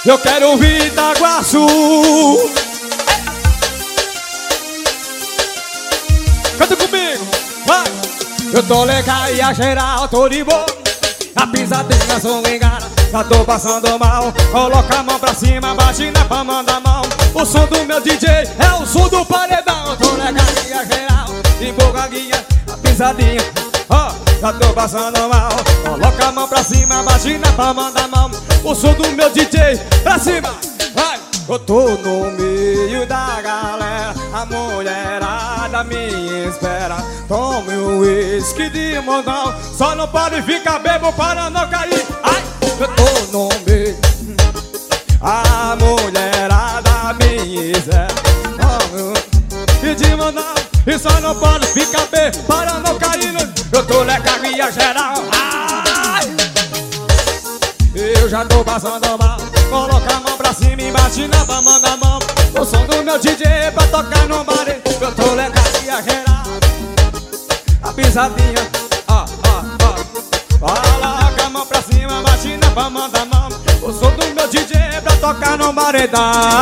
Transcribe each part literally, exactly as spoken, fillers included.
Eu quero ouvir Itaguaçu. Canta comigo, vai. Eu tô legal e a geral, tô de boa. A pisadinha sou engana, já tô passando mal. Coloca a mão pra cima, bate na palma da mão. O som do meu D J é o som do paredão. Eu tô legal e a geral, de boca guia, a pisadinha, ó, oh, já tô passando mal. Coloca a mão pra cima, bate na palma da mão. O som do meu D J, pra cima, vai. Eu tô no meio da galera, a mulherada me espera. Tome um uísque de montão, só não pode ficar bebo para não cair. Ai, eu tô no meio, a mulherada me espera. Tome um uísque de montão, e só não pode ficar bebo para não cair. Eu tô legal e a geral, ai, eu já tô passando mal. Coloca a mão pra cima e bate na palma da mão. O som do meu D J pra tocar no bar. Eu tô legal e a geral, a pisadinha, ó, ó, ó. Coloca a mão pra cima, bate na palma da mão. O som do meu D J pra tocar no baredão.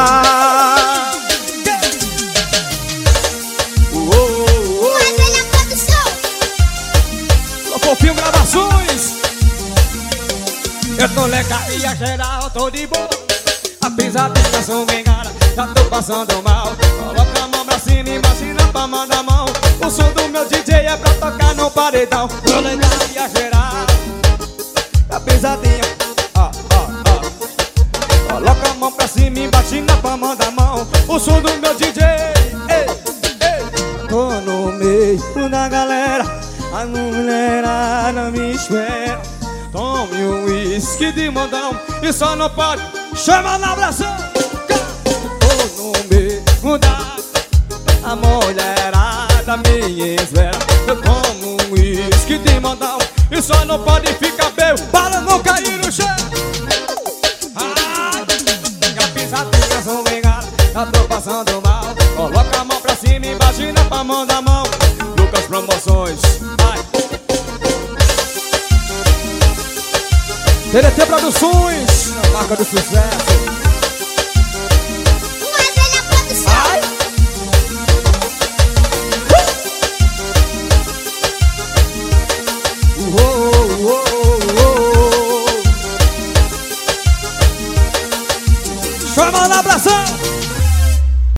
Fofinho Gravações. Eu tô legal e a geral, tô de boa. A pisadinha sou engana, já tô passando mal. Coloca a mão pra cima e bate na palma da mão. O som do meu D J é pra tocar no paredão. Tô legal e a geral, a pisadinha, ó, ó, ó. Coloca a mão pra cima e bate na palma da mão. O som do meu D J, ei, ei. Tô no meio da galera, a mulherada me espera. Tome um uísque de montão, e só não pode chamar na abração. Tô no meio da, a mulherada me espera. Eu tomo um uísque de montão, e só não pode ficar bebo para não cair no chão. Ai, a pisadinha sou engana, já tô passando mal. Coloca a mão pra cima e bate na palma da mão. Lucas Promoções, vai. T D T Produções, marca do sucesso.